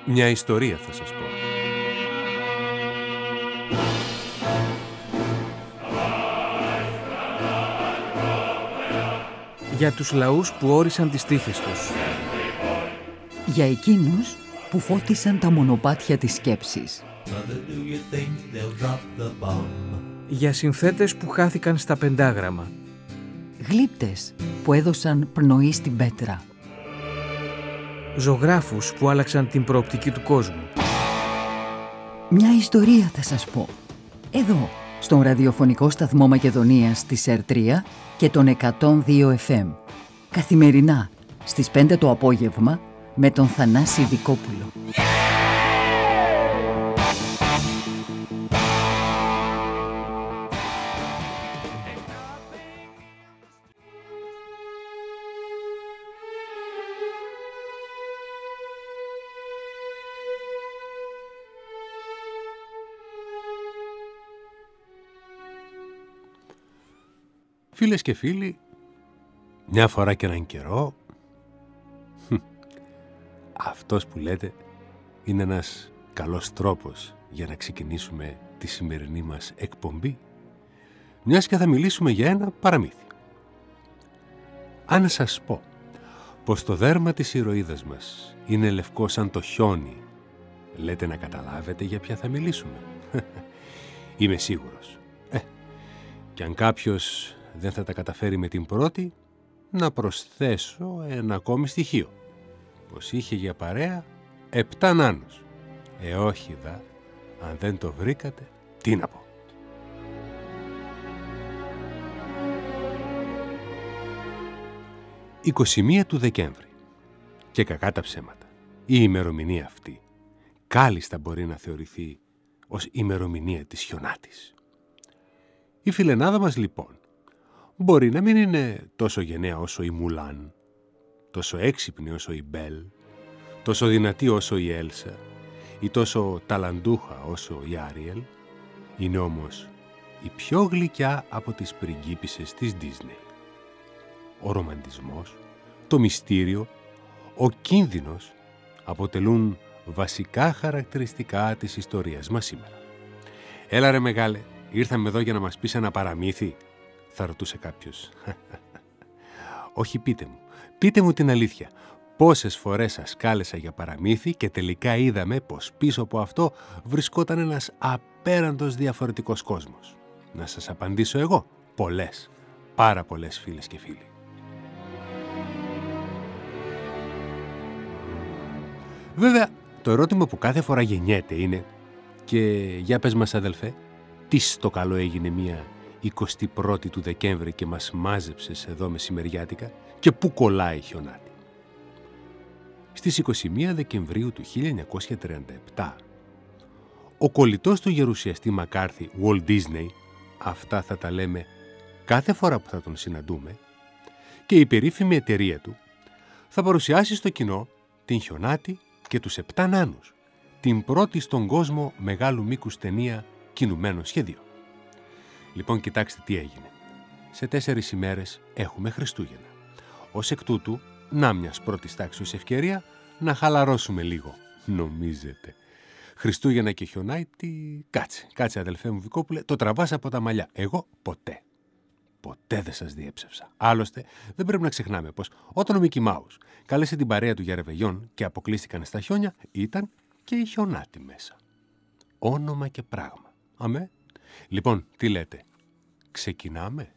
Μια ιστορία θα σας πω. Για τους λαούς που όρισαν τις τύχες τους. Για εκείνους που φώτισαν τα μονοπάτια της σκέψης. Για συνθέτες που χάθηκαν στα πεντάγραμμα. Γλύπτες που έδωσαν πνοή στην πέτρα. Ζωγράφους που άλλαξαν την προοπτική του κόσμου. Μια ιστορία θα σας πω. Εδώ, στον ραδιοφωνικό σταθμό Μακεδονίας της ΕΡΤΡΙΑ και τον 102 FM. Καθημερινά, στις 5 το απόγευμα, με τον Θανάση Δικόπουλο. Φίλες και φίλοι, μια φορά και έναν καιρό, αυτός που λέτε είναι ένας καλός τρόπος για να ξεκινήσουμε τη σημερινή μας εκπομπή, μιας και θα μιλήσουμε για ένα παραμύθι. Αν σας πω πως το δέρμα της ηρωίδας μας είναι λευκό σαν το χιόνι, λέτε να καταλάβετε για ποια θα μιλήσουμε? Είμαι σίγουρος. Και αν κάποιος δεν θα τα καταφέρει με την πρώτη, να προσθέσω ένα ακόμη στοιχείο. Πως είχε για παρέα 7 νάνους. Όχι δα, αν δεν το βρήκατε, τι να πω. «21 του Δεκέμβρη. Και κακά τα ψέματα. Η ημερομηνία αυτή κάλλιστα μπορεί να θεωρηθεί ως ημερομηνία της χιονάτης. Η φιλενάδα μας λοιπόν μπορεί να μην είναι τόσο γενναία όσο η Μουλάν, τόσο έξυπνη όσο η Μπέλ, τόσο δυνατή όσο η Έλσα ή τόσο ταλαντούχα όσο η Άριελ. Είναι όμως η πιο γλυκιά από τις πριγκίπισσες της Disney. Ο ρομαντισμός, το μυστήριο, ο κίνδυνος αποτελούν βασικά χαρακτηριστικά της ιστορίας μας σήμερα. «Έλα ρε μεγάλε, ήρθαμε εδώ για να μας πεις ένα παραμύθι», θα ρωτούσε κάποιος. «Όχι, πείτε μου την αλήθεια. Πόσες φορές σας κάλεσα για παραμύθι και τελικά είδαμε πως πίσω από αυτό βρισκόταν ένας απέραντος διαφορετικός κόσμος?» Να σας απαντήσω εγώ. Πολλές, πάρα πολλές, φίλες και φίλοι. Βέβαια, το ερώτημα που κάθε φορά γεννιέται είναι, και για πες μας αδελφέ, τι στο καλό έγινε μια 21η του Δεκέμβρη και μας μάζεψες εδώ μεσημεριάτικα, και πού κολλάει η χιονάτη? Στις 21 Δεκεμβρίου του 1937, ο κολλητός του γερουσιαστή Μακάρθι, Walt Disney, αυτά θα τα λέμε κάθε φορά που θα τον συναντούμε, και η περίφημη εταιρεία του θα παρουσιάσει στο κοινό την χιονάτη και τους 7 νάνους, την πρώτη στον κόσμο μεγάλου μήκους ταινία κινουμένο σχέδιο. Λοιπόν, κοιτάξτε τι έγινε. Σε 4 ημέρες έχουμε Χριστούγεννα. Ως εκ τούτου, να μιας πρώτης τάξης ευκαιρία να χαλαρώσουμε λίγο. Νομίζετε? Χριστούγεννα και χιονάτη, κάτσε αδελφέ μου Βικόπουλε, το τραβάς από τα μαλλιά. Εγώ ποτέ δεν σας διέψευσα. Άλλωστε, δεν πρέπει να ξεχνάμε πως όταν ο Μίκι Μάους κάλεσε την παρέα του για ρεβεγιόν και αποκλείστηκαν στα χιόνια, ήταν και η χιονάτη μέσα. Όνομα και πράγμα. Αμέ. Λοιπόν, τι λέτε? Ξεκινάμε?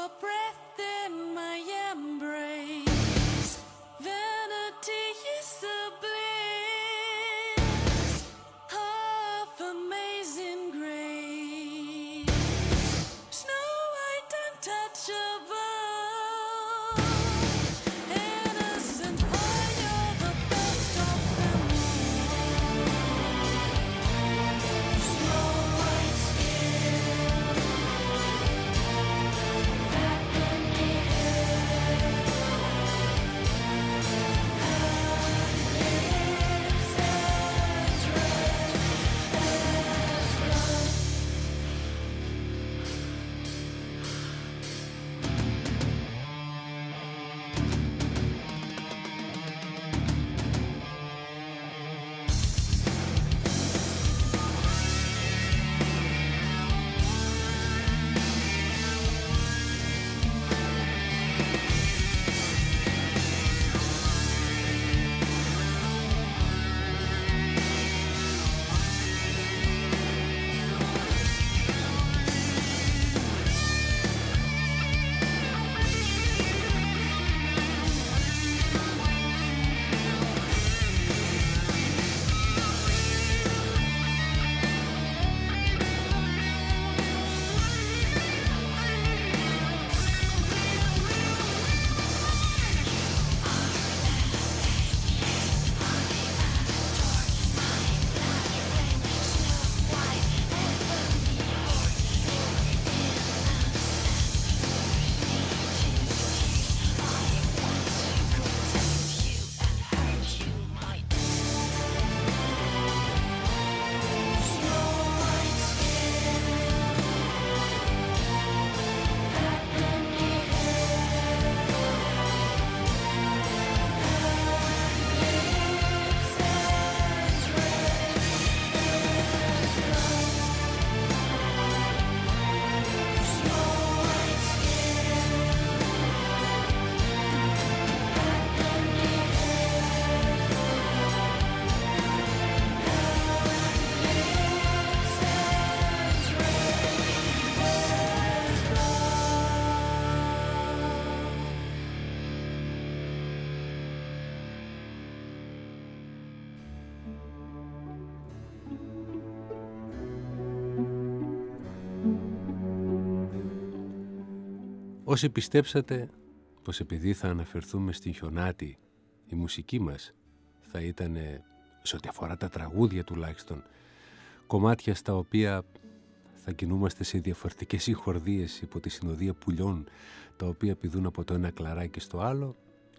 Όσοι πιστέψατε πως επειδή θα αναφερθούμε στην Χιονάτη, η μουσική μας θα ήταν, σε ό,τι αφορά τα τραγούδια τουλάχιστον, κομμάτια στα οποία θα κινούμαστε σε διαφορετικές συγχορδίες υπό τη συνοδεία πουλιών, τα οποία πηδούν από το ένα κλαράκι στο άλλο,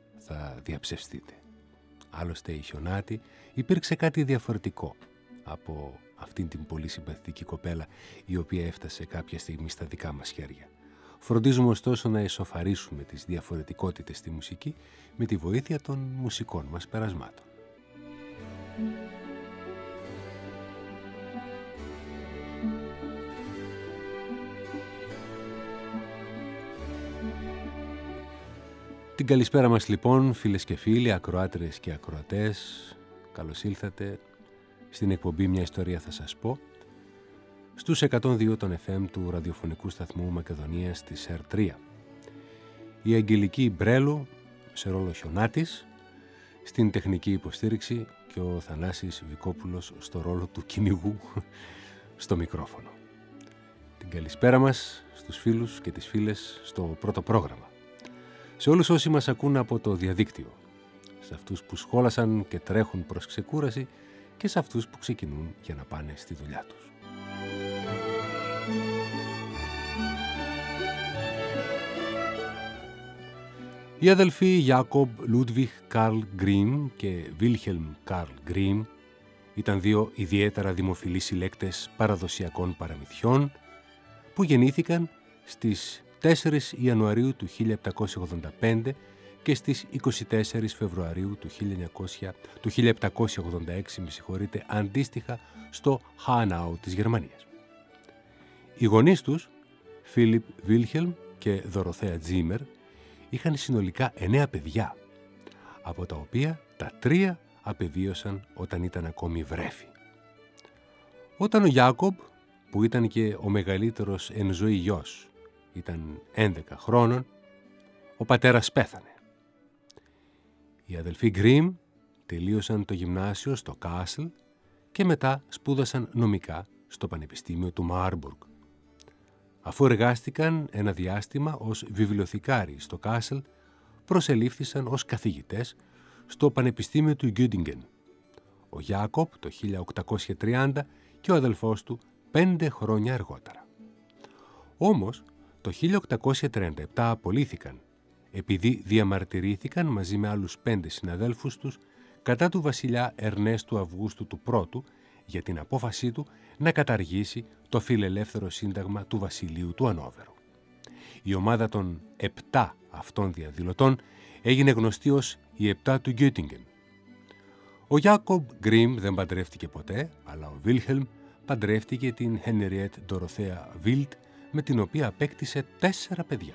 θα διαψευστείτε. Άλλωστε η Χιονάτη υπήρξε κάτι διαφορετικό από αυτήν την πολύ συμπαθητική κοπέλα η οποία έφτασε κάποια στιγμή στα δικά μας χέρια. Φροντίζουμε ωστόσο να εσωφαρίσουμε τις διαφορετικότητες στη μουσική με τη βοήθεια των μουσικών μας περασμάτων. Την καλησπέρα μας λοιπόν, φίλες και φίλοι, ακροάτρες και ακροατές. Καλώς ήλθατε στην εκπομπή «Μια ιστορία θα σας πω» στους 102 των FM του ραδιοφωνικού σταθμού Μακεδονίας της ΕΡΤ3. Η Αγγελική Μπρέλου σε ρόλο Χιονάτης, στην τεχνική υποστήριξη και ο Θανάσης Βικόπουλος στο ρόλο του κυνηγού στο μικρόφωνο. Την καλησπέρα μας στους φίλους και τις φίλες στο πρώτο πρόγραμμα. Σε όλους όσοι μας ακούν από το διαδίκτυο, σε αυτούς που σχόλασαν και τρέχουν προς ξεκούραση και σε αυτούς που ξεκινούν για να πάνε στη δουλειά τους. Οι αδελφοί Γιάκομπ Λούντβιχ Καρλ Γκριν και Βίλχελμ Καρλ Γκριν ήταν δύο ιδιαίτερα δημοφιλείς συλλέκτες παραδοσιακών παραμυθιών που γεννήθηκαν στις 4 Ιανουαρίου του 1785 και στις 24 Φεβρουαρίου του 1786, αντίστοιχα στο Χάναου της Γερμανίας. Οι γονείς τους, Φίλιπ Βίλχελμ και Δωροθέα Τζίμερ, είχαν συνολικά 9 παιδιά, από τα οποία τα 3 απεβίωσαν όταν ήταν ακόμη βρέφη. Όταν ο Γιάκομπ, που ήταν και ο μεγαλύτερος εν ζωή γιος, ήταν 11 χρόνων, ο πατέρας πέθανε. Οι αδελφοί Γκριμ τελείωσαν το γυμνάσιο στο Κάσλ και μετά σπούδασαν νομικά στο Πανεπιστήμιο του Μάρμπουργκ. Αφού εργάστηκαν ένα διάστημα ως βιβλιοθηκάροι στο Κάσλ, προσελήφθησαν ως καθηγητές στο Πανεπιστήμιο του Γκιούντιγκεν. Ο Γιάκοπ το 1830 και ο αδελφός του 5 χρόνια αργότερα. Όμως, το 1837 απολύθηκαν, επειδή διαμαρτυρήθηκαν μαζί με άλλους 5 συναδέλφους τους κατά του βασιλιά Ερνέστου Αυγούστου του Πρώτου για την απόφασή του να καταργήσει το φιλελεύθερο σύνταγμα του βασιλείου του Ανόβερου. Η ομάδα των 7 αυτών διαδηλωτών έγινε γνωστή ως οι 7 του Γκιούτιγκεν. Ο Γιάκομπ Γκριμ δεν παντρεύτηκε ποτέ, αλλά ο Βίλχελμ παντρεύτηκε την Χένριετ Ντοροθέα Βίλτ, με την οποία απέκτησε 4 παιδιά.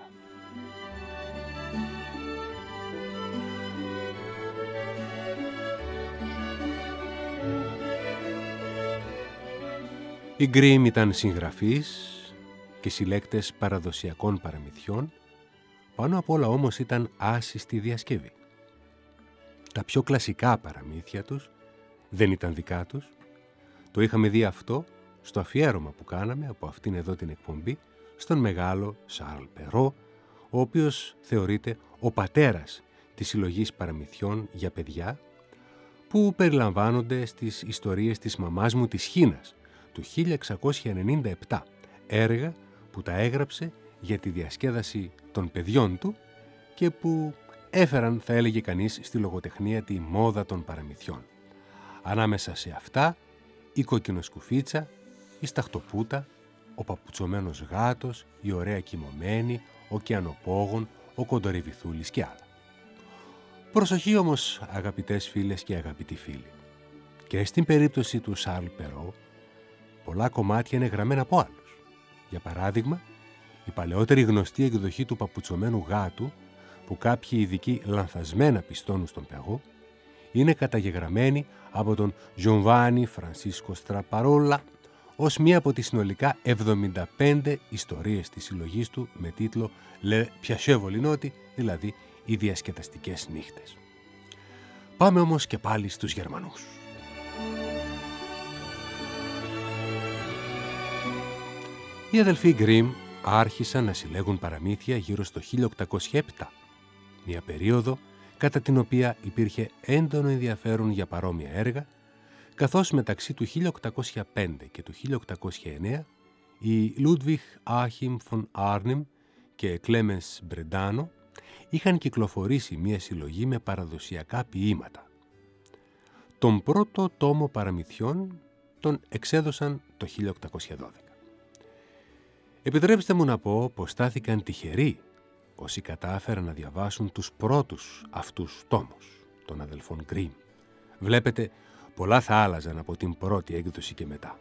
Οι Γκριμ ήταν συγγραφείς και συλλέκτες παραδοσιακών παραμυθιών, πάνω απ' όλα όμως ήταν άσοι στη διασκευή. Τα πιο κλασικά παραμύθια τους δεν ήταν δικά τους. Το είχαμε δει αυτό στο αφιέρωμα που κάναμε από αυτήν εδώ την εκπομπή στον μεγάλο Σαρλ Περό, ο οποίος θεωρείται ο πατέρας της συλλογής παραμυθιών για παιδιά που περιλαμβάνονται στις ιστορίες της μαμάς μου της Χίνας του 1697, έργα που τα έγραψε για τη διασκέδαση των παιδιών του και που έφεραν, θα έλεγε κανείς, στη λογοτεχνία τη μόδα των παραμυθιών. Ανάμεσα σε αυτά η κοκκινοσκουφίτσα, η σταχτοπούτα, ο παπουτσωμένος γάτος, η ωραία κοιμωμένη, ο κιανοπόγων, ο κοντορεβιθούλης και άλλα. Προσοχή όμως, αγαπητές φίλες και αγαπητοί φίλοι. Και στην περίπτωση του Σαρλ Περό, πολλά κομμάτια είναι γραμμένα από άλλους. Για παράδειγμα, η παλαιότερη γνωστή εκδοχή του παπουτσωμένου γάτου, που κάποιοι ειδικοί λανθασμένα πιστώνουν στον Περό, είναι καταγεγραμμένη από τον Giovanni Francisco Straparola ως μία από τις συνολικά 75 ιστορίες της συλλογής του με τίτλο «Le Piacevoli Noti», δηλαδή «Οι διασκεδαστικές νύχτες». Πάμε όμως και πάλι στους Γερμανούς. Οι αδελφοί Γκριμ άρχισαν να συλλέγουν παραμύθια γύρω στο 1807, μια περίοδο κατά την οποία υπήρχε έντονο ενδιαφέρον για παρόμοια έργα, καθώς μεταξύ του 1805 και του 1809 οι Λούντβιχ Άχιμ φον Άρνεμ και Κλέμενς Μπρεντάνο είχαν κυκλοφορήσει μια συλλογή με παραδοσιακά ποίηματα. Τον πρώτο τόμο παραμυθιών τον εξέδωσαν το 1812. Επιτρέψτε μου να πω πως στάθηκαν τυχεροί όσοι κατάφεραν να διαβάσουν τους πρώτους αυτούς τόμους των αδελφών Γκριμ. Βλέπετε, πολλά θα άλλαζαν από την πρώτη έκδοση και μετά.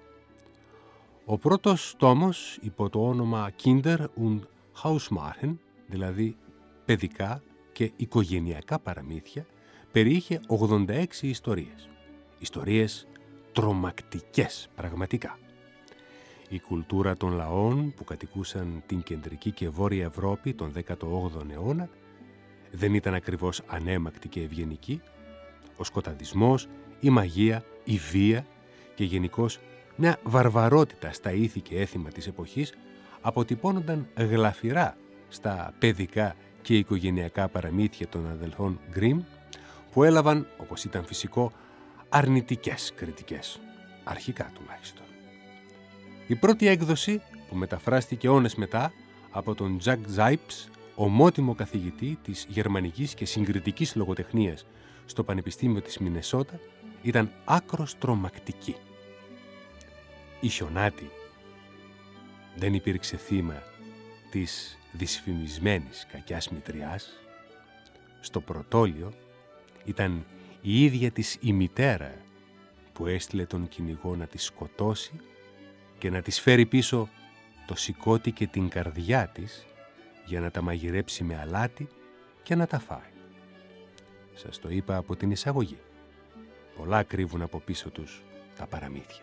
Ο πρώτος τόμος, υπό το όνομα Kinder und Hausmärchen, δηλαδή παιδικά και οικογενειακά παραμύθια, περιείχε 86 ιστορίες. Ιστορίες τρομακτικές πραγματικά. Η κουλτούρα των λαών που κατοικούσαν την κεντρική και βόρεια Ευρώπη τον 18ο αιώνα δεν ήταν ακριβώς ανέμακτη και ευγενική. Ο σκοταδισμός, η μαγεία, η βία και γενικώς μια βαρβαρότητα στα ήθη και έθιμα της εποχής αποτυπώνονταν γλαφυρά στα παιδικά και οικογενειακά παραμύθια των αδελφών Γκριμ, που έλαβαν, όπως ήταν φυσικό, αρνητικές κριτικές, αρχικά τουλάχιστον. Η πρώτη έκδοση, που μεταφράστηκε αιώνες μετά από τον Τζακ Ζάιπς, ομότιμο καθηγητή της γερμανικής και συγκριτικής λογοτεχνίας στο Πανεπιστήμιο της Μινεσότα, ήταν άκρος τρομακτική. Η Χιονάτη δεν υπήρξε θύμα της δυσφημισμένης κακιάς μητριάς. Στο πρωτόλιο ήταν η ίδια της η μητέρα που έστειλε τον κυνηγό να τη σκοτώσει και να της φέρει πίσω το σηκώτη και την καρδιά της για να τα μαγειρέψει με αλάτι και να τα φάει. Σας το είπα από την εισαγωγή. Πολλά κρύβουν από πίσω τους τα παραμύθια.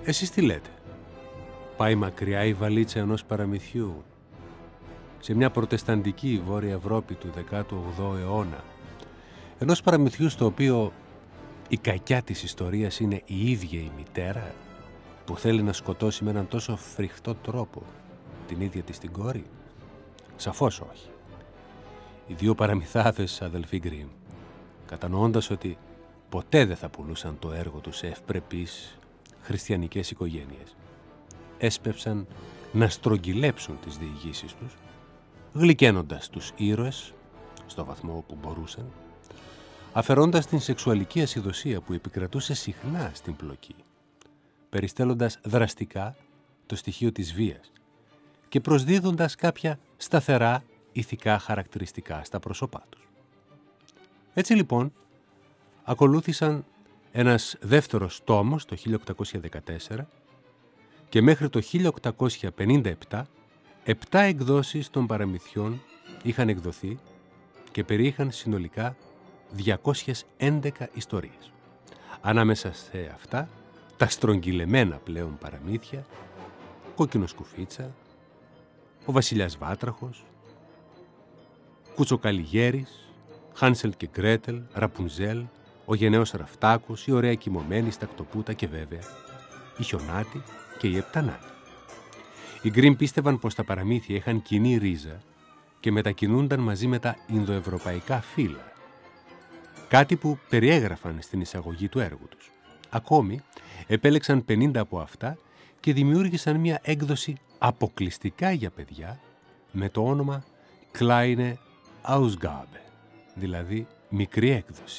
Εσείς τι λέτε? Πάει μακριά η βαλίτσα ενός παραμυθιού σε μια προτεσταντική Βόρεια Ευρώπη του 18ου αιώνα, ενός παραμυθιού στο οποίο η κακιά της ιστορίας είναι η ίδια η μητέρα που θέλει να σκοτώσει με έναν τόσο φρικτό τρόπο την ίδια της την κόρη? Σαφώς όχι. Οι δύο παραμυθάδες αδελφοί Γκριμ, κατανοώντας ότι ποτέ δεν θα πουλούσαν το έργο τους σε ευπρεπείς χριστιανικές οικογένειες, έσπευσαν να στρογγυλέψουν τις διηγήσεις τους, γλυκαίνοντας τους ήρωες στο βαθμό που μπορούσαν, αφαιρώντας την σεξουαλική ασυδοσία που επικρατούσε συχνά στην πλοκή, περιστέλλοντας δραστικά το στοιχείο της βίας και προσδίδοντας κάποια σταθερά ηθικά χαρακτηριστικά στα πρόσωπά τους. Έτσι λοιπόν, ακολούθησαν ένας δεύτερος τόμος το 1814 και μέχρι το 1857 7 εκδόσεις των παραμυθιών είχαν εκδοθεί και περιείχαν συνολικά 211 ιστορίες. Ανάμεσα σε αυτά, τα στρογγυλεμένα πλέον παραμύθια, Κόκκινο Σκουφίτσα, ο Βασιλιάς Βάτραχος, Κουτσοκαλιγέρης, Χάνσελ και Γκρέτελ, Ραπουνζέλ, ο Γενναίος Ραφτάκος, η Ωραία Κοιμωμένη Στακτοπούτα και βέβαια η Χιονάτη και η Επτανάτη. Οι Γκριμ πίστευαν πως τα παραμύθια είχαν κοινή ρίζα και μετακινούνταν μαζί με τα ινδοευρωπαϊκά φύλλα, κάτι που περιέγραφαν στην εισαγωγή του έργου τους. Ακόμη, επέλεξαν 50 από αυτά και δημιούργησαν μια έκδοση αποκλειστικά για παιδιά με το όνομα Kleine Ausgabe, δηλαδή μικρή έκδοση.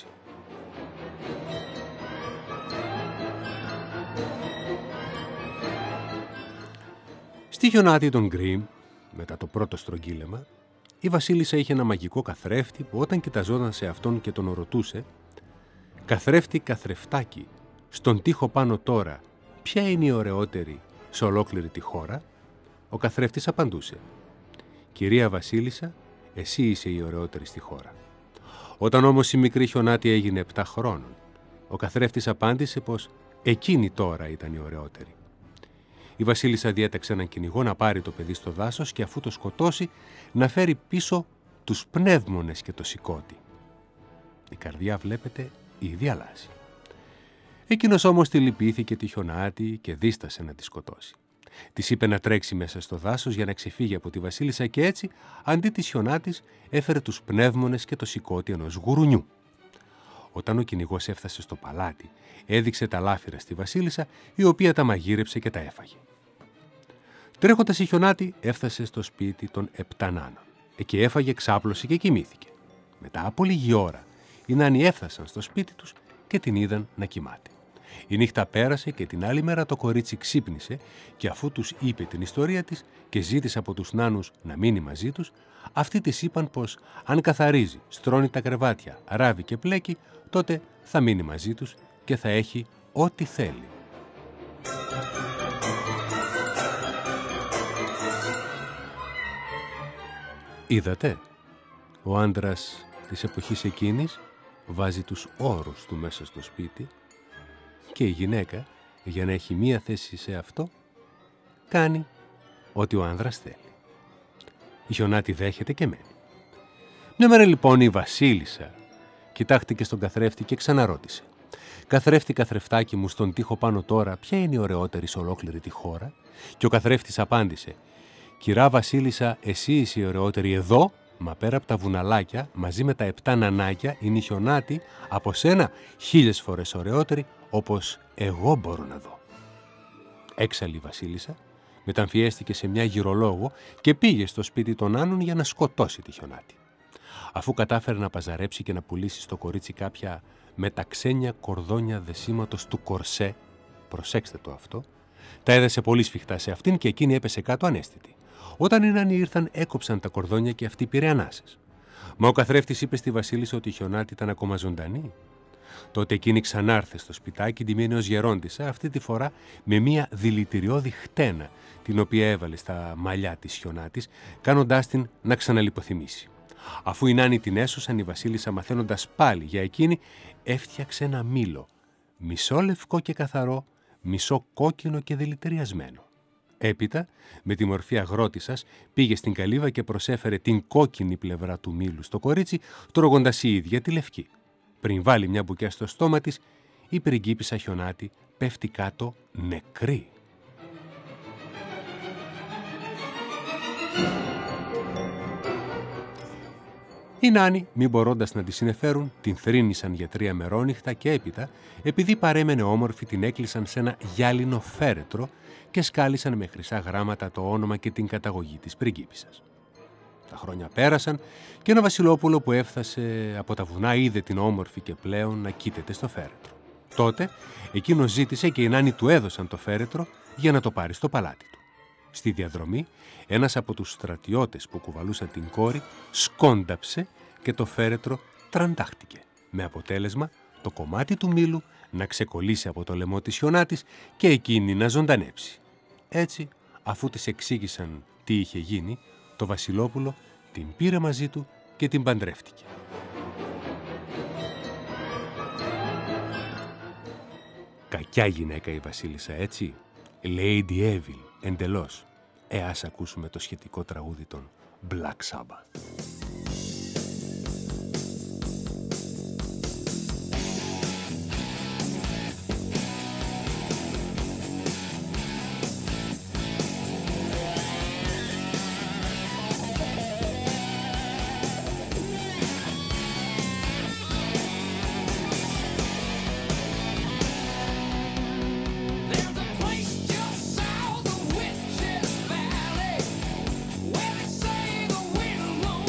Στη Χιονάτη των Γκριμ, μετά το πρώτο στρογγύλεμα, η Βασίλισσα είχε ένα μαγικό καθρέφτη που όταν κοιταζόταν σε αυτόν και τον ρωτούσε «Καθρέφτη, καθρεφτάκι, στον τοίχο πάνω τώρα, ποια είναι η ωραιότερη σε ολόκληρη τη χώρα?» Ο καθρέφτης απαντούσε «Κυρία Βασίλισσα, εσύ είσαι η ωραιότερη στη χώρα». Όταν όμως η μικρή Χιονάτη έγινε 7 χρόνων, ο καθρέφτης απάντησε πως εκείνη τώρα ήταν η ωραιότερη. Η Βασίλισσα διέταξε έναν κυνηγό να πάρει το παιδί στο δάσος και αφού το σκοτώσει να φέρει πίσω τους πνεύμονες και το σηκώτη. Η καρδιά, βλέπετε, ήδη αλλάζει. Εκείνος όμως τη λυπήθηκε τη Χιονάτη και δίστασε να τη σκοτώσει. Της είπε να τρέξει μέσα στο δάσος για να ξεφύγει από τη Βασίλισσα και έτσι, αντί της Χιονάτης, έφερε τους πνεύμονες και το σηκώτη ενός γουρουνιού. Όταν ο κυνηγός έφτασε στο παλάτι, έδειξε τα λάφυρα στη Βασίλισσα, η οποία τα μαγείρεψε και τα έφαγε. Τρέχοντας η Χιονάτη έφτασε στο σπίτι των 7 νάνων. Εκεί έφαγε, ξάπλωσε και κοιμήθηκε. Μετά από λίγη ώρα, οι νάνοι έφτασαν στο σπίτι τους και την είδαν να κοιμάται. Η νύχτα πέρασε και την άλλη μέρα το κορίτσι ξύπνησε και αφού τους είπε την ιστορία της και ζήτησε από τους νάνους να μείνει μαζί τους, αυτοί της είπαν πως αν καθαρίζει, στρώνει τα κρεβάτια, ράβει και πλέκει, τότε θα μείνει μαζί τους και θα έχει ό,τι θέλει. Είδατε, ο άντρας της εποχής εκείνης βάζει τους όρους του μέσα στο σπίτι και η γυναίκα, για να έχει μία θέση σε αυτό, κάνει ό,τι ο άνδρας θέλει. Η Χιονάτη δέχεται και μένει. Μια μέρα λοιπόν η Βασίλισσα κοιτάχτηκε στον καθρέφτη και ξαναρώτησε «Καθρέφτη, καθρεφτάκι μου, στον τοίχο πάνω τώρα, ποια είναι η ωραιότερη σε ολόκληρη τη χώρα?» Και ο καθρέφτης απάντησε «Κυρά Βασίλισσα, εσύ είσαι η ωραιότερη εδώ, μα πέρα από τα βουναλάκια, μαζί με τα 7 νανάκια, είναι η Χιονάτη από σένα 1000 φορές ωραιότερη, όπως εγώ μπορώ να δω». Έξαλλη η Βασίλισσα μεταμφιέστηκε σε μια γυρολόγο και πήγε στο σπίτι των Άννων για να σκοτώσει τη Χιονάτη. Αφού κατάφερε να παζαρέψει και να πουλήσει στο κορίτσι κάποια με τα ξένια κορδόνια δεσίματος του κορσέ, προσέξτε το αυτό, τα έδεσε πολύ σφιχτά σε αυτήν και εκείνη έπεσε κάτω ανέστητη. Όταν οι νάνοι ήρθαν, έκοψαν τα κορδόνια και αυτή πήρε ανάσες. Μα ο καθρέφτης είπε στη Βασίλισσα ότι η Χιονάτη ήταν ακόμα ζωντανή. Τότε εκείνη ξανάρθε στο σπιτάκι, ντυμένη ως γερόντισσα, αυτή τη φορά με μια δηλητηριώδη χτένα, την οποία έβαλε στα μαλλιά της Χιονάτης, κάνοντάς την να ξαναλιποθυμήσει. Αφού οι νάνοι την έσωσαν, η Βασίλισσα, μαθαίνοντας πάλι για εκείνη, έφτιαξε ένα μήλο, μισό λευκό και καθαρό, μισό κόκκινο και δηλητηριασμένο. Έπειτα, με τη μορφή αγρότισσας, πήγε στην καλύβα και προσέφερε την κόκκινη πλευρά του μήλου στο κορίτσι, τρώγοντας η ίδια τη λευκή. Πριν βάλει μια μπουκιά στο στόμα της, η πριγκίπισσα Χιονάτη πέφτει κάτω νεκρή. Οι νάνοι, μη μπορώντας να τη συνεφέρουν, την θρήνησαν για 3 μερόνυχτα και έπειτα, επειδή παρέμενε όμορφη, την έκλεισαν σε ένα γυάλινο φέρετρο και σκάλισαν με χρυσά γράμματα το όνομα και την καταγωγή της πριγκίπισσας. Τα χρόνια πέρασαν και ένα βασιλόπουλο που έφτασε από τα βουνά είδε την όμορφη και πλέον να κοίταται στο φέρετρο. Τότε εκείνος ζήτησε και οι νάνοι του έδωσαν το φέρετρο για να το πάρει στο παλάτι του. Στη διαδρομή, ένας από τους στρατιώτες που κουβαλούσαν την κόρη σκόνταψε και το φέρετρο τραντάχτηκε, με αποτέλεσμα το κομμάτι του μήλου να ξεκολλήσει από το λαιμό της Χιονάτης και εκείνη να ζωντανέψει. Έτσι, αφού της εξήγησαν τι είχε γίνει, το βασιλόπουλο την πήρε μαζί του και την παντρεύτηκε. Κακιά γυναίκα η βασίλισσα, έτσι. Lady Evil, εντελώς. Ας ακούσουμε το σχετικό τραγούδι των Black Sabbath. Where they say the wind alone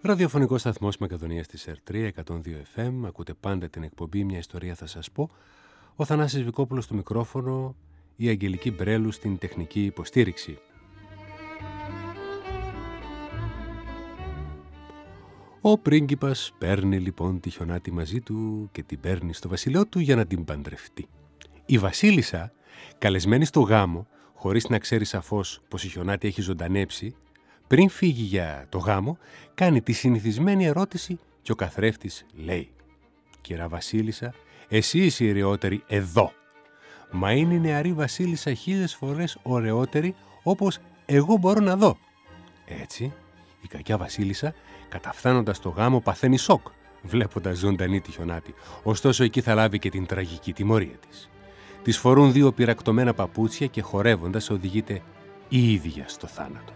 Ραδιοφωνικός σταθμός Μακεδονίας της ΕΡΤΡΙΑ 102 FM. Ακούτε πάντα την εκπομπή «Μια ιστορία θα σας πω». Ο Θανάσης Βικόπουλος στο μικρόφωνο, η Αγγελική Μπρέλου στην τεχνική υποστήριξη. Ο πρίγκιπας παίρνει λοιπόν τη Χιονάτη μαζί του και την παίρνει στο βασιλείο του για να την παντρευτεί. Η βασίλισσα, καλεσμένη στο γάμο, χωρίς να ξέρει σαφώς πως η Χιονάτη έχει ζωντανέψει, πριν φύγει για το γάμο, κάνει τη συνηθισμένη ερώτηση και ο καθρέφτης λέει «Κυρά βασίλισσα, εσύ είσαι η ωραιότερη εδώ. Μα είναι η νεαρή βασίλισσα 1000 φορές ωραιότερη όπως εγώ μπορώ να δω». Έτσι, η κακιά βασίλισσα, καταφθάνοντας το γάμο, παθαίνει σοκ, βλέποντας ζωντανή τη Χιονάτη. Ωστόσο, εκεί θα λάβει και την τραγική τιμωρία της. Της φορούν 2 πυρακτωμένα παπούτσια και χορεύοντας οδηγείται η ίδια στο θάνατο.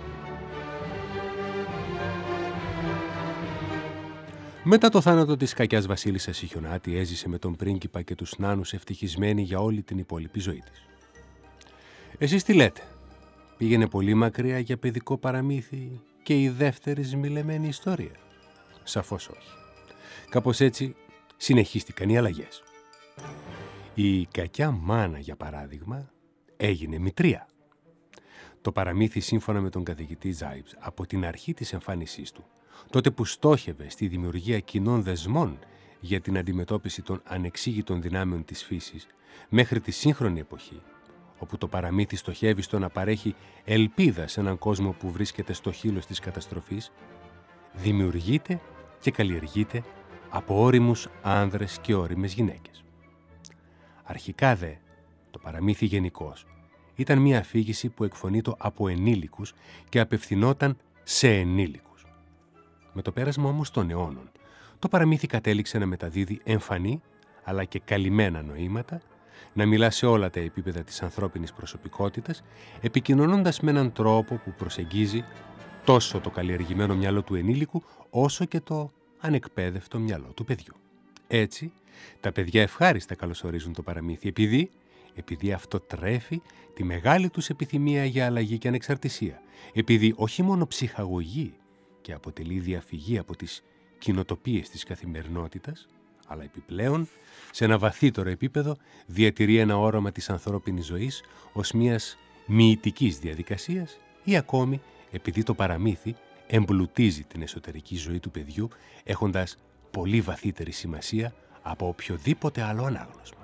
Μετά το θάνατο της κακιάς βασίλισσας, η Χιονάτη έζησε με τον πρίγκιπα και τους νάνους ευτυχισμένη για όλη την υπόλοιπη ζωή της. Εσείς τι λέτε? Πήγαινε πολύ μακριά για παιδικό παραμύθι και η δεύτερη σμιλεμένη ιστορία? Σαφώς όχι. Κάπως έτσι συνεχίστηκαν οι αλλαγές. Η κακιά μάνα, για παράδειγμα, έγινε μητρία. Το παραμύθι, σύμφωνα με τον καθηγητή Ζάιμπς, από την αρχή της εμφάνισής του, τότε που στόχευε στη δημιουργία κοινών δεσμών για την αντιμετώπιση των ανεξήγητων δυνάμεων της φύσης, μέχρι τη σύγχρονη εποχή, όπου το παραμύθι στοχεύει στο να παρέχει ελπίδα σε έναν κόσμο που βρίσκεται στο χείλος της καταστροφής, δημιουργείται και καλλιεργείται από ώριμους άνδρες και ώριμες γυναίκες. Αρχικά δε, το παραμύθι γενικώς ήταν μια αφήγηση που εκφωνείτο από ενήλικους και απευθυνόταν σε ενήλικους. Με το πέρασμα όμως των αιώνων, το παραμύθι κατέληξε να μεταδίδει εμφανή αλλά και καλυμμένα νοήματα, να μιλά σε όλα τα επίπεδα της ανθρώπινης προσωπικότητας, επικοινωνώντας με έναν τρόπο που προσεγγίζει τόσο το καλλιεργημένο μυαλό του ενήλικου, όσο και το ανεκπαίδευτο μυαλό του παιδιού. Έτσι, τα παιδιά ευχάριστα καλωσορίζουν το παραμύθι, επειδή αυτό τρέφει τη μεγάλη τους επιθυμία για αλλαγή και ανεξαρτησία, επειδή όχι μόνο ψυχαγωγεί και αποτελεί διαφυγή από τις κοινοτοπίες της καθημερινότητας, αλλά επιπλέον, σε ένα βαθύτερο επίπεδο, διατηρεί ένα όραμα της ανθρώπινης ζωής ως μιας μυητικής διαδικασίας, ή ακόμη επειδή το παραμύθι εμπλουτίζει την εσωτερική ζωή του παιδιού, έχοντας πολύ βαθύτερη σημασία από οποιοδήποτε άλλο ανάγνωσμα.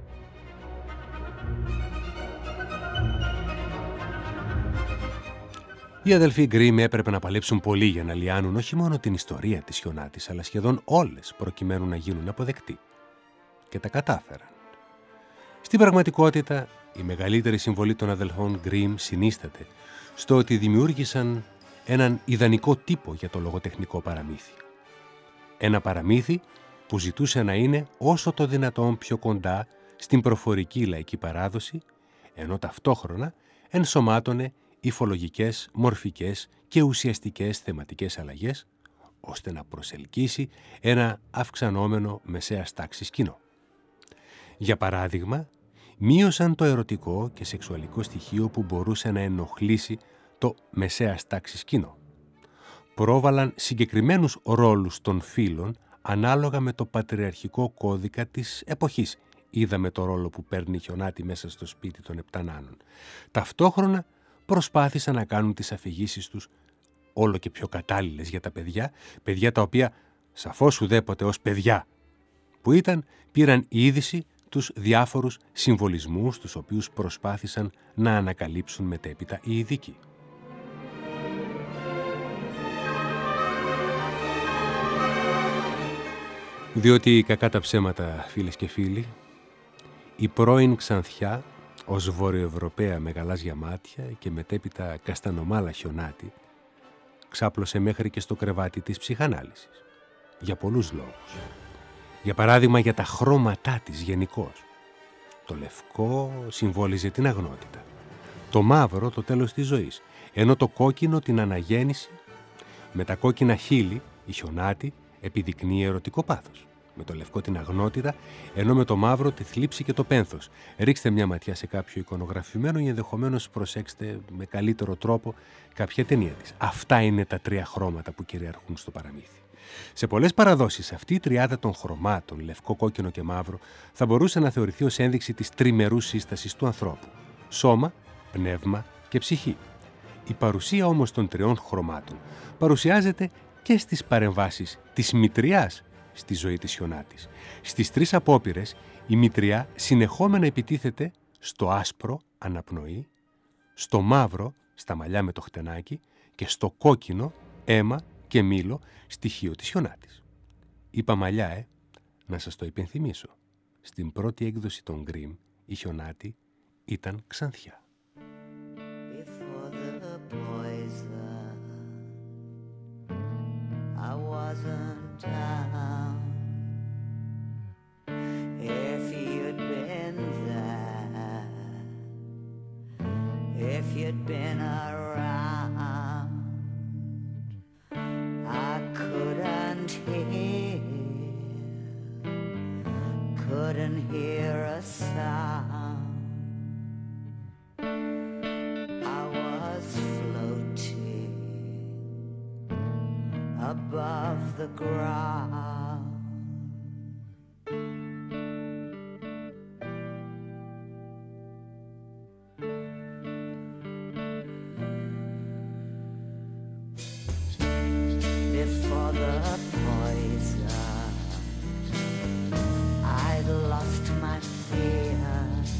Οι αδελφοί Γκριμ έπρεπε να παλέψουν πολύ για να λιάνουν όχι μόνο την ιστορία της Χιονάτης, αλλά σχεδόν όλες, προκειμένου να γίνουν αποδεκτοί. Και τα κατάφεραν. Στην πραγματικότητα, η μεγαλύτερη συμβολή των αδελφών Γκριμ συνίσταται στο ότι δημιούργησαν έναν ιδανικό τύπο για το λογοτεχνικό παραμύθι. Ένα παραμύθι που ζητούσε να είναι όσο το δυνατόν πιο κοντά στην προφορική λαϊκή παράδοση, ενώ ταυτόχρονα ενσωμάτωνε υφολογικές, μορφικές και ουσιαστικές θεματικές αλλαγές, ώστε να προσελκύσει ένα αυξανόμενο μεσαίας τάξης κοινό. Για παράδειγμα, μείωσαν το ερωτικό και σεξουαλικό στοιχείο που μπορούσε να ενοχλήσει το μεσαίας τάξης κοινό. Πρόβαλαν συγκεκριμένους ρόλους των φύλων ανάλογα με το πατριαρχικό κώδικα της εποχής. Είδαμε το ρόλο που παίρνει η Χιονάτη μέσα στο σπίτι των 7 νάνων. Ταυτόχρονα προσπάθησαν να κάνουν τις αφηγήσεις τους όλο και πιο κατάλληλες για τα παιδιά τα οποία σαφώς ουδέποτε ως παιδιά που ήταν, πήραν είδηση τους διάφορους συμβολισμούς τους οποίους προσπάθησαν να ανακαλύψουν μετέπειτα οι ειδικοί. Διότι κακά τα ψέματα, φίλες και φίλοι, η πρώην Ξανθιά, ως Βορειοευρωπαία με γαλάζια μάτια και μετέπειτα καστανομάλα Χιονάτη, ξάπλωσε μέχρι και στο κρεβάτι της ψυχανάλυσης. Για πολλούς λόγους. Για παράδειγμα, για τα χρώματά της γενικώς. Το λευκό συμβόλιζε την αγνότητα. Το μαύρο το τέλος της ζωής. Ενώ το κόκκινο την αναγέννηση. Με τα κόκκινα χείλη, η Χιονάτη επιδεικνύει ερωτικό πάθος. με το λευκό την αγνότητα, ενώ με το μαύρο τη θλίψη και το πένθος. Ρίξτε μια ματιά σε κάποιο εικονογραφημένο ή ενδεχομένως προσέξτε με καλύτερο τρόπο κάποια ταινία της. Αυτά είναι τα τρία χρώματα που κυριαρχούν στο παραμύθι. Σε πολλές παραδόσεις, αυτή η τριάδα των χρωμάτων, λευκό, κόκκινο και μαύρο, θα μπορούσε να θεωρηθεί ως ένδειξη της τριμερούς σύστασης του ανθρώπου. Σώμα, πνεύμα και ψυχή. Η παρουσία όμως των τριών χρωμάτων παρουσιάζεται και στις παρεμβάσεις της μητριάς στη ζωή της Χιονάτης. Στις τρεις απόπειρες, η μητριά συνεχόμενα επιτίθεται στο άσπρο, αναπνοή, στο μαύρο, στα μαλλιά με το χτενάκι και στο κόκκινο, αίμα και μήλο, στοιχείο της Χιονάτης. Είπα μαλλιά, να σας το υπενθυμίσω. Στην πρώτη έκδοση των Γκριμ, η Χιονάτη ήταν ξανθιά. I wasn't down. If you'd been there, if you'd been around, I couldn't hear a sound. I was floating above the ground. Before the poison, I'd lost my fear.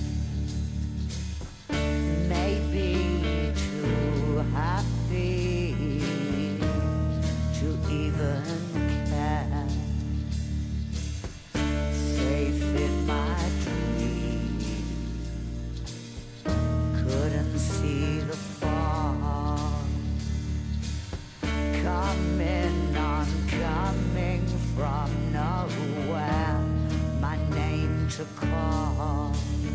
Maybe too happy to even care. Safe in my dream, couldn't see the fall. Coming on, coming from nowhere, my name to call.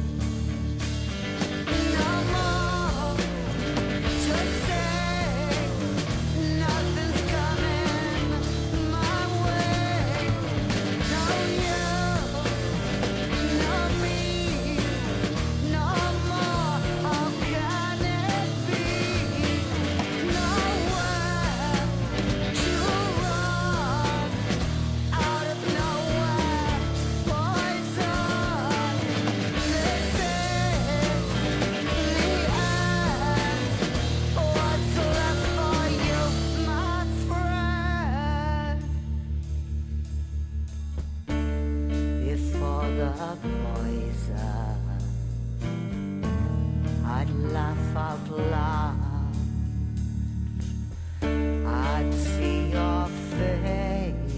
No more to say, nothing's coming my way. No you, no me, no more. How can it be? Nowhere to run, out of nowhere, poison. This is the end. What's left for you, my friend? Before the poison, I'd laugh out loud. I'd see your face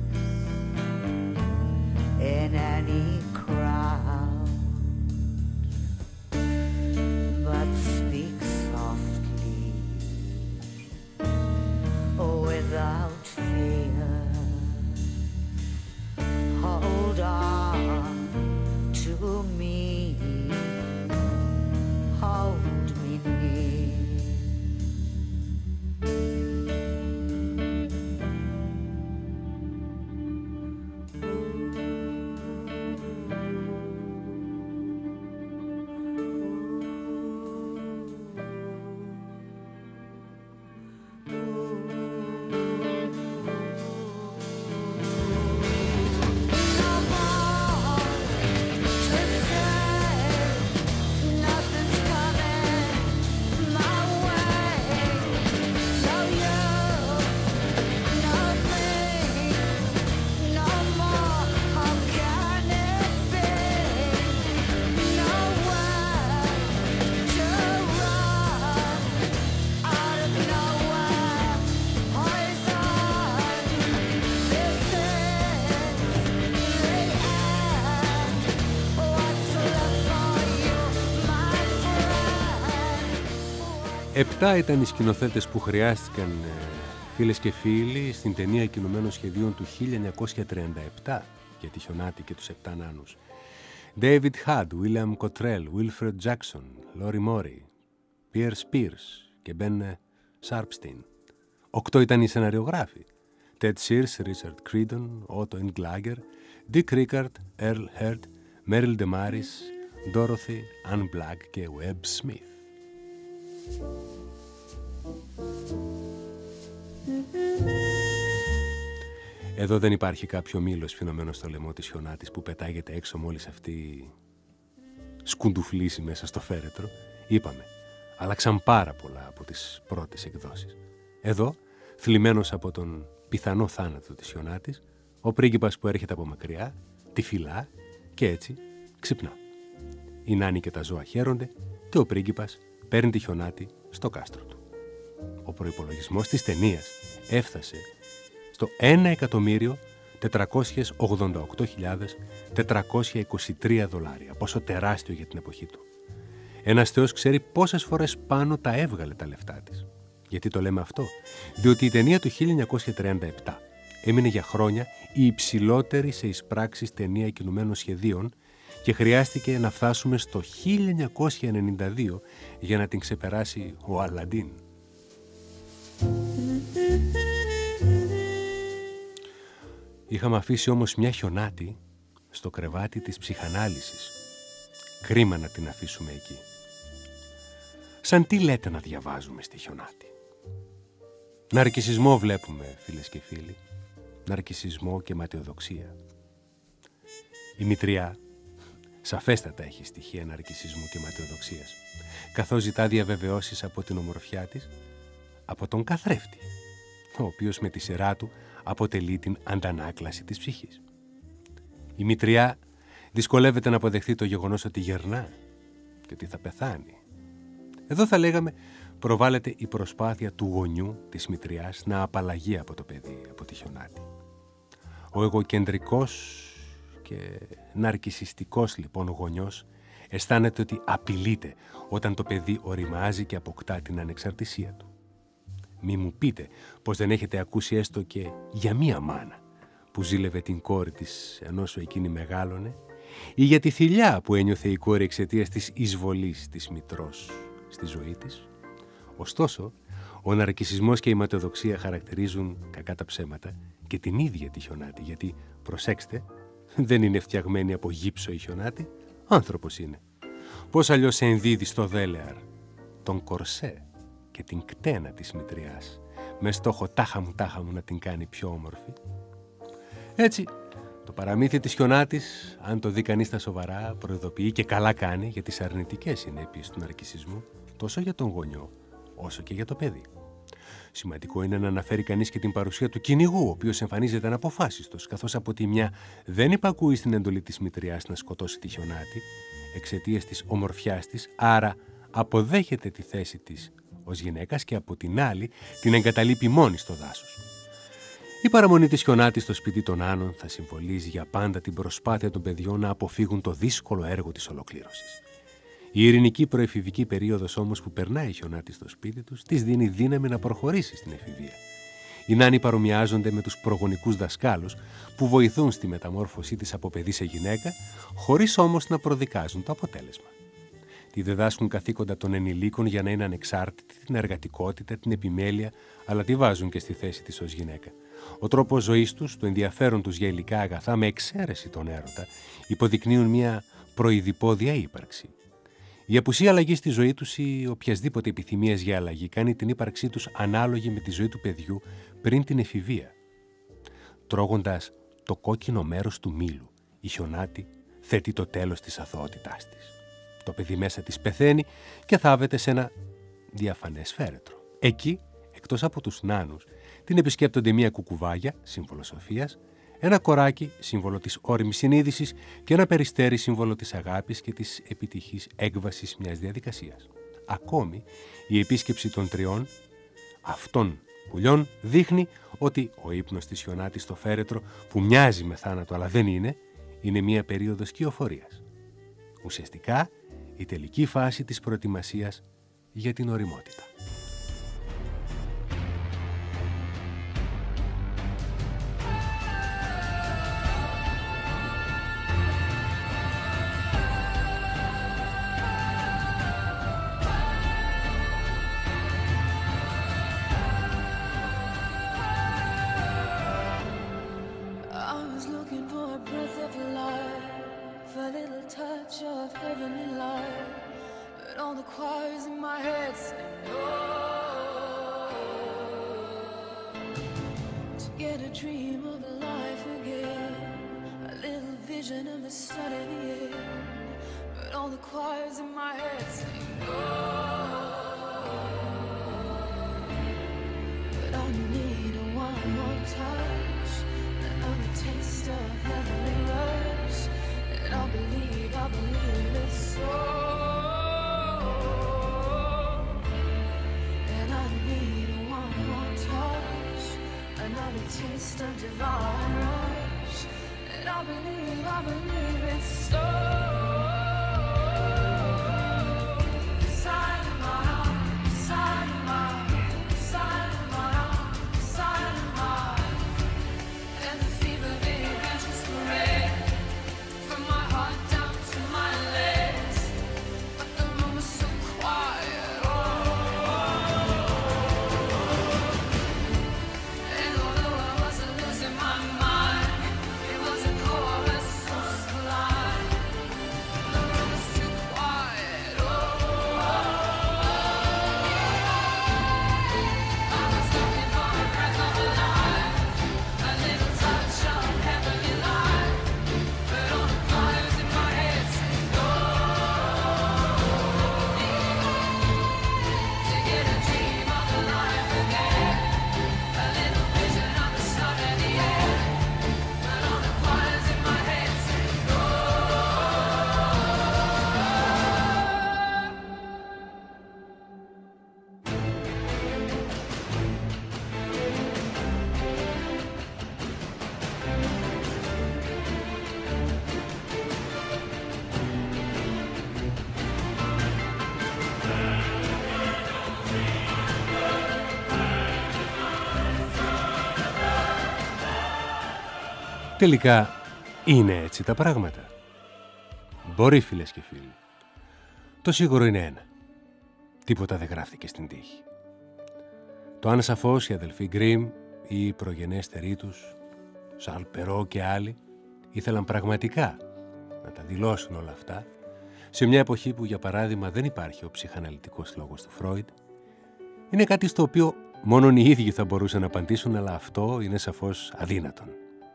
in any crowd, but speak softly without fear. Hold on to me, hold me near. Επτά ήταν οι σκηνοθέτες που χρειάστηκαν, φίλες και φίλοι, στην ταινία κινουμένων σχεδίων του 1937 για τη Χιονάτη και τους Επτά Νάνους. David Hudd, William Cottrell, Wilfred Jackson, Lori Murray, Pierce Pierce και Ben Sharpstein. 8 ήταν οι σεναριογράφοι. Ted Sears, Richard Creedon, Otto Englager, Dick Rickard, Earl Hurd, Merrill DeMaris, Dorothy, Ann Black και Webb Smith. Εδώ δεν υπάρχει κάποιο μήλος φινωμένο στο λαιμό της χιονάτης που πετάγεται έξω μόλις αυτή σκουντουφλήσει μέσα στο φέρετρο. Είπαμε, άλλαξαν πάρα πολλά από τις πρώτες εκδόσεις. Εδώ, θλιμμένος από τον πιθανό θάνατο της χιονάτης, ο πρίγκιπας που έρχεται από μακριά, τη φυλά και έτσι ξυπνά. Η Νάνη και τα ζώα χαίρονται και ο πρίγκιπας παίρνει τη χιονάτη στο κάστρο του. Ο προϋπολογισμός της ταινίας έφτασε στο 1.488.423 δολάρια, πόσο τεράστιο για την εποχή του. Ένας θεός ξέρει πόσες φορές πάνω τα έβγαλε τα λεφτά της. Γιατί το λέμε αυτό? Διότι η ταινία του 1937 έμεινε για χρόνια η υψηλότερη σε εισπράξεις ταινία κινουμένων σχεδίων και χρειάστηκε να φτάσουμε στο 1992 για να την ξεπεράσει ο Αλαντίν. Είχαμε αφήσει όμως μια χιονάτη στο κρεβάτι της ψυχανάλυσης. Κρίμα να την αφήσουμε εκεί. Σαν τι λέτε να διαβάζουμε στη χιονάτη? Ναρκισσισμό βλέπουμε, φίλες και φίλοι. Ναρκισσισμό και ματαιοδοξία. Η μητριά σαφέστατα έχει στοιχεία ναρκισσισμού και ματαιοδοξίας, καθώς ζητά διαβεβαιώσεις από την ομορφιά της, από τον καθρέφτη, ο οποίος με τη σειρά του αποτελεί την αντανάκλαση της ψυχής. Η μητριά δυσκολεύεται να αποδεχθεί το γεγονός ότι γερνά και ότι θα πεθάνει. Εδώ θα λέγαμε προβάλλεται η προσπάθεια του γονιού της μητριάς να απαλλαγεί από το παιδί, από τη χιονάτη. Ο εγωκεντρικός και ναρκισσιστικός λοιπόν γονιός αισθάνεται ότι απειλείται όταν το παιδί οριμάζει και αποκτά την ανεξαρτησία του. Μη μου πείτε πως δεν έχετε ακούσει έστω και για μία μάνα που ζήλευε την κόρη της ενώσο εκείνη μεγάλωνε, ή για τη θηλιά που ένιωθε η κόρη εξαιτίας της εισβολής της μητρός στη ζωή της. Ωστόσο, ο ναρκισσισμός και η ματαιοδοξία χαρακτηρίζουν, κακά τα ψέματα, και την ίδια τη χιονάτη, γιατί, προσέξτε, δεν είναι φτιαγμένη από γύψο η χιονάτη, άνθρωπος είναι. Πώς αλλιώς ενδίδει στο δέλεαρ τον κορσέ και την κτένα της μητριάς, με στόχο τάχα μου να την κάνει πιο όμορφη. Έτσι, το παραμύθι της χιονάτης, αν το δει κανείς στα σοβαρά, προειδοποιεί και καλά κάνει για τις αρνητικές συνέπειες του ναρκισσισμού, τόσο για τον γονιό, όσο και για το παιδί. Σημαντικό είναι να αναφέρει κανείς και την παρουσία του κυνηγού, ο οποίος εμφανίζεται αναποφάσιστος, καθώς από τη μια δεν υπακούει στην εντολή της μητριάς να σκοτώσει τη χιονάτη, εξαιτίας της ομορφιάς της, άρα αποδέχεται τη θέση της ως γυναίκας και από την άλλη την εγκαταλείπει μόνη στο δάσος. Η παραμονή της χιονάτης στο σπίτι των Άνων θα συμβολίζει για πάντα την προσπάθεια των παιδιών να αποφύγουν το δύσκολο έργο της ολοκλήρωσης. Η ειρηνική προεφηβική περίοδος όμως που περνάει η χιονάτη στο σπίτι τους της δίνει δύναμη να προχωρήσει στην εφηβεία. Οι Νάνοι παρομοιάζονται με τους προγονικούς δασκάλους που βοηθούν στη μεταμόρφωσή της από παιδί σε γυναίκα, χωρίς όμως να προδικάζουν το αποτέλεσμα. Τη διδάσκουν καθήκοντα των ενηλίκων για να είναι ανεξάρτητη, την εργατικότητα, την επιμέλεια, αλλά τη βάζουν και στη θέση της ως γυναίκα. Ο τρόπος ζωής τους, το ενδιαφέρον τους για υλικά αγαθά, με εξαίρεση τον έρωτα, υποδεικνύουν μια προειδηπόδια ύπαρξη. Η απουσία αλλαγή στη ζωή τους ή οποιασδήποτε επιθυμίας για αλλαγή κάνει την ύπαρξή τους ανάλογη με τη ζωή του παιδιού πριν την εφηβεία. Τρώγοντας το κόκκινο μέρος του μήλου, η χιονάτη θέτει το τέλος της αθωότητάς της. Το παιδί μέσα της πεθαίνει και θάβεται σε ένα διαφανές φέρετρο. Εκεί, εκτός από τους Νάνους, την επισκέπτονται μια κουκουβάγια, σύμβολο σοφίας, ένα κοράκι, σύμβολο της όριμης συνείδησης, και ένα περιστέρι, σύμβολο της αγάπης και της επιτυχής έκβασης μιας διαδικασίας. Ακόμη, η επίσκεψη των τριών αυτών πουλιών δείχνει ότι ο ύπνος της χιονάτης στο φέρετρο, που μοιάζει με θάνατο αλλά δεν είναι μια περίοδος κυοφορίας. Ουσιαστικά, η τελική φάση της προετοιμασίας για την ωριμότητα. I was looking for a breath heavenly light, but all the choirs in my head say no. To get a dream of life again, a little vision of the sun in the air, but all the choirs in my head say no. But I need one more touch, another taste of heavenly rush, and I believe it's so. And I need one more touch, another taste of divine rush, and I believe it's so. Τελικά είναι έτσι τα πράγματα. Μπορεί, φίλες και φίλοι. Το σίγουρο είναι ένα. Τίποτα δεν γράφτηκε στην τύχη. Το αν σαφώς οι αδελφοί Γκριμ ή οι προγενέστεροι τους, Σαρλ Περό και άλλοι, ήθελαν πραγματικά να τα δηλώσουν όλα αυτά, σε μια εποχή που, για παράδειγμα, δεν υπάρχει ο ψυχαναλυτικός λόγος του Φρόιντ, είναι κάτι στο οποίο μόνον οι ίδιοι θα μπορούσαν να απαντήσουν, αλλά αυτό είναι σαφώς αδύνατον.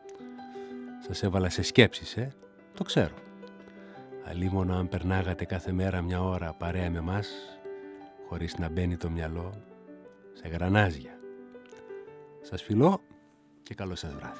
Σας έβαλα σε σκέψεις, το ξέρω. Αλίμονο αν περνάγατε κάθε μέρα μια ώρα παρέα με μας, χωρίς να μπαίνει το μυαλό σε γρανάζια. Σας φιλώ και καλό σας βράδυ.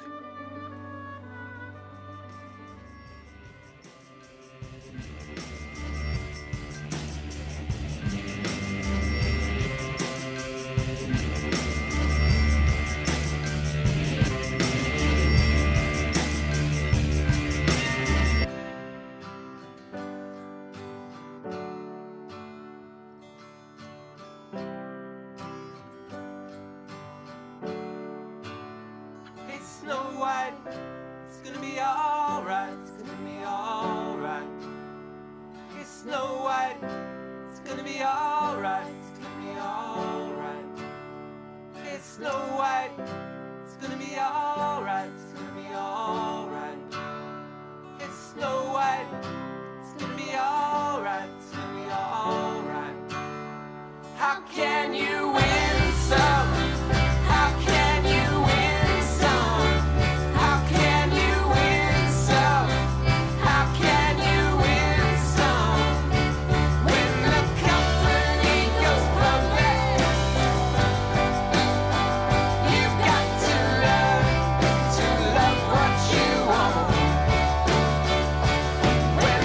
When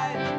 life.